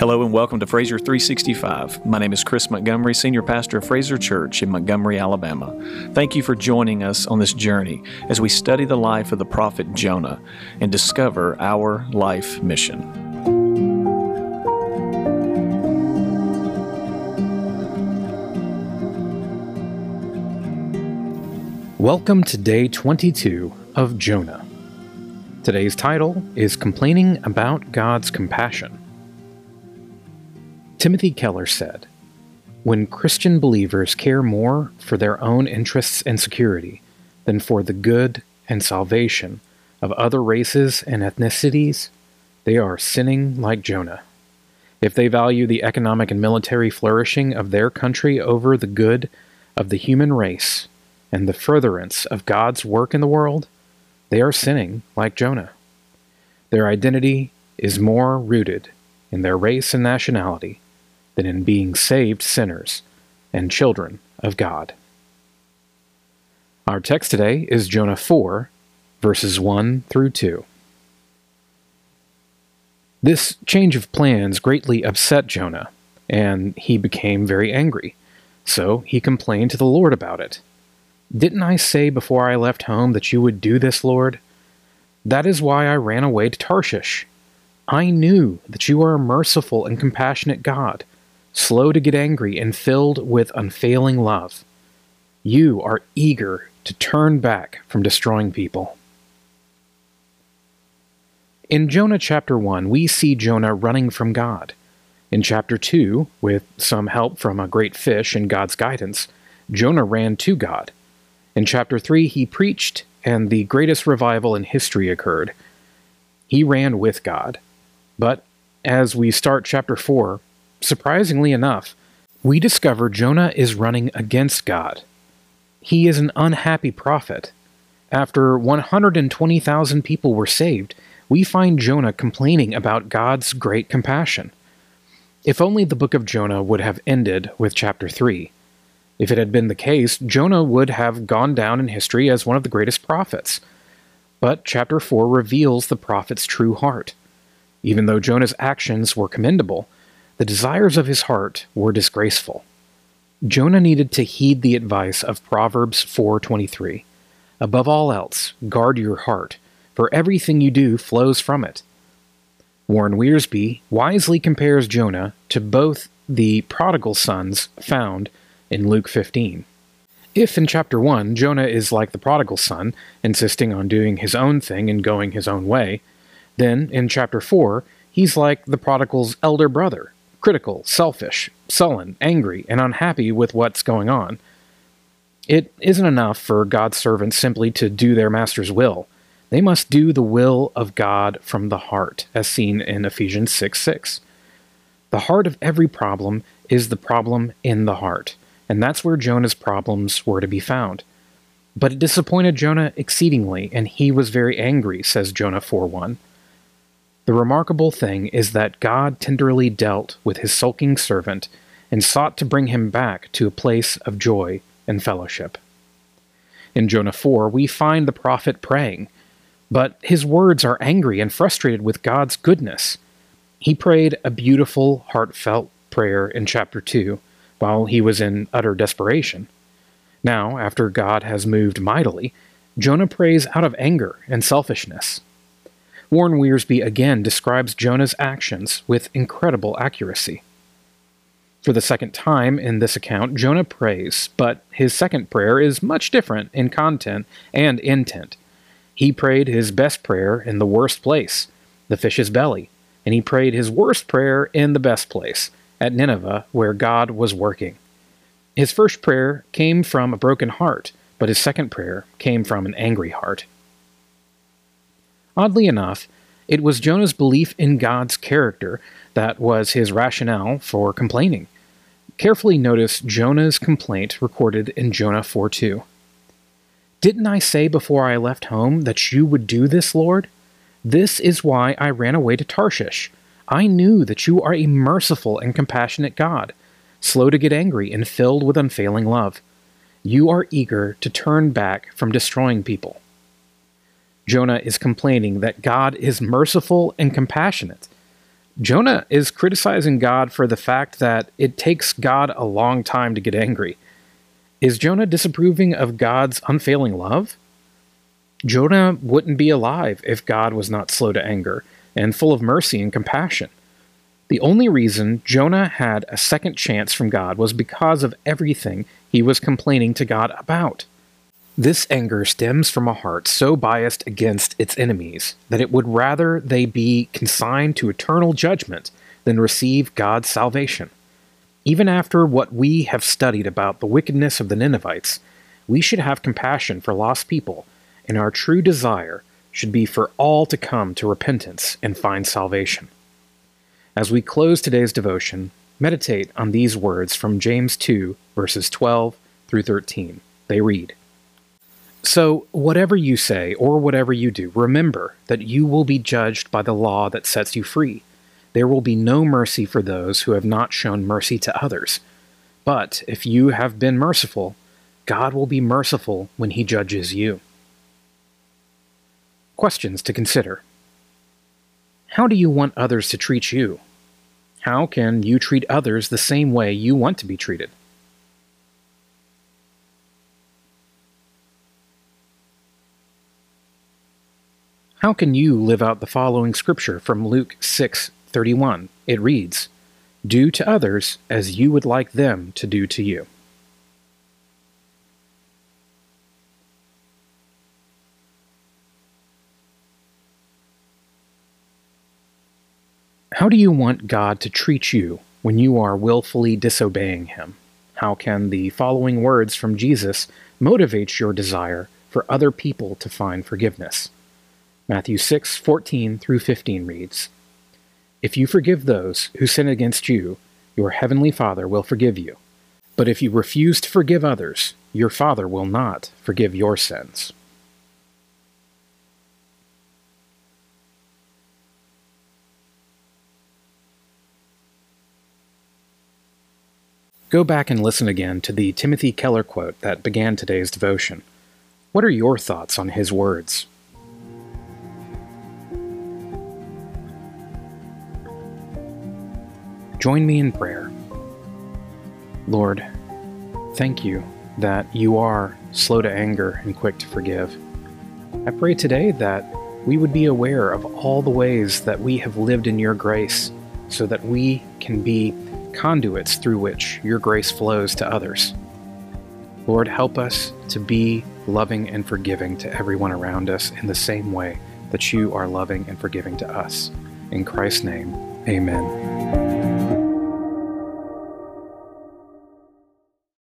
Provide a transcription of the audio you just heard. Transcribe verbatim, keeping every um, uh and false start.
Hello and welcome to Fraser three sixty-five. My name is Chris Montgomery, Senior Pastor of Fraser Church in Montgomery, Alabama. Thank you for joining us on this journey as we study the life of the prophet Jonah and discover our life mission. Welcome to day twenty-two of Jonah. Today's title is Complaining About God's Compassion. Timothy Keller said, "When Christian believers care more for their own interests and security than for the good and salvation of other races and ethnicities, they are sinning like Jonah. If they value the economic and military flourishing of their country over the good of the human race and the furtherance of God's work in the world, they are sinning like Jonah. Their identity is more rooted in their race and nationality than in being saved sinners and children of God." Our text today is Jonah four, verses one through two. This change of plans greatly upset Jonah, and he became very angry. So he complained to the Lord about it. "Didn't I say before I left home that you would do this, Lord? That is why I ran away to Tarshish. I knew that you are a merciful and compassionate God, slow to get angry and filled with unfailing love. You are eager to turn back from destroying people." In Jonah chapter one, we see Jonah running from God. In chapter two, with some help from a great fish and God's guidance, Jonah ran to God. In chapter three, he preached, and the greatest revival in history occurred. He ran with God. But as we start chapter four, surprisingly enough, we discover Jonah is running against God. He is an unhappy prophet. After one hundred twenty thousand people were saved, we find Jonah complaining about God's great compassion. If only the book of Jonah would have ended with chapter three. If it had been the case, Jonah would have gone down in history as one of the greatest prophets. But chapter four reveals the prophet's true heart. Even though Jonah's actions were commendable, the desires of his heart were disgraceful. Jonah needed to heed the advice of Proverbs four twenty-three. "Above all else, guard your heart, for everything you do flows from it." Warren Wiersbe wisely compares Jonah to both the prodigal sons found in Luke fifteen. If in chapter one, Jonah is like the prodigal son, insisting on doing his own thing and going his own way, then in chapter four, he's like the prodigal's elder brother, critical, selfish, sullen, angry, and unhappy with what's going on. It isn't enough for God's servants simply to do their master's will. They must do the will of God from the heart, as seen in Ephesians six six. The heart of every problem is the problem in the heart, and that's where Jonah's problems were to be found. But it disappointed Jonah exceedingly, and he was very angry, says Jonah four one. The remarkable thing is that God tenderly dealt with his sulking servant and sought to bring him back to a place of joy and fellowship. In Jonah four, we find the prophet praying, but his words are angry and frustrated with God's goodness. He prayed a beautiful, heartfelt prayer in chapter two, while he was in utter desperation. Now, after God has moved mightily, Jonah prays out of anger and selfishness. Warren Wiersbe again describes Jonah's actions with incredible accuracy. For the second time in this account, Jonah prays, but his second prayer is much different in content and intent. He prayed his best prayer in the worst place, the fish's belly, and he prayed his worst prayer in the best place, at Nineveh, where God was working. His first prayer came from a broken heart, but his second prayer came from an angry heart. Oddly enough, it was Jonah's belief in God's character that was his rationale for complaining. Carefully notice Jonah's complaint recorded in Jonah four two. "Didn't I say before I left home that you would do this, Lord? This is why I ran away to Tarshish. I knew that you are a merciful and compassionate God, slow to get angry and filled with unfailing love. You are eager to turn back from destroying people." Jonah is complaining that God is merciful and compassionate, Jonah is criticizing God for the fact that it takes God a long time to get angry. Is Jonah disapproving of God's unfailing love? Jonah wouldn't be alive if God was not slow to anger and full of mercy and compassion. The only reason Jonah had a second chance from God was because of everything he was complaining to God about. This anger stems from a heart so biased against its enemies that it would rather they be consigned to eternal judgment than receive God's salvation. Even after what we have studied about the wickedness of the Ninevites, we should have compassion for lost people, and our true desire should be for all to come to repentance and find salvation. As we close today's devotion, meditate on these words from James two, verses twelve through thirteen. They read, "So, whatever you say or whatever you do, remember that you will be judged by the law that sets you free. There will be no mercy for those who have not shown mercy to others. But if you have been merciful, God will be merciful when he judges you." Questions to consider. How do you want others to treat you? How can you treat others the same way you want to be treated? How can you live out the following scripture from Luke six thirty-one? It reads, "Do to others as you would like them to do to you." How do you want God to treat you when you are willfully disobeying him? How can the following words from Jesus motivate your desire for other people to find forgiveness? Matthew six fourteen through fifteen reads, "If you forgive those who sin against you, your heavenly Father will forgive you. But if you refuse to forgive others, your Father will not forgive your sins." Go back and listen again to the Timothy Keller quote that began today's devotion. What are your thoughts on his words? Join me in prayer. Lord, thank you that you are slow to anger and quick to forgive. I pray today that we would be aware of all the ways that we have lived in your grace so that we can be conduits through which your grace flows to others. Lord, help us to be loving and forgiving to everyone around us in the same way that you are loving and forgiving to us. In Christ's name, amen.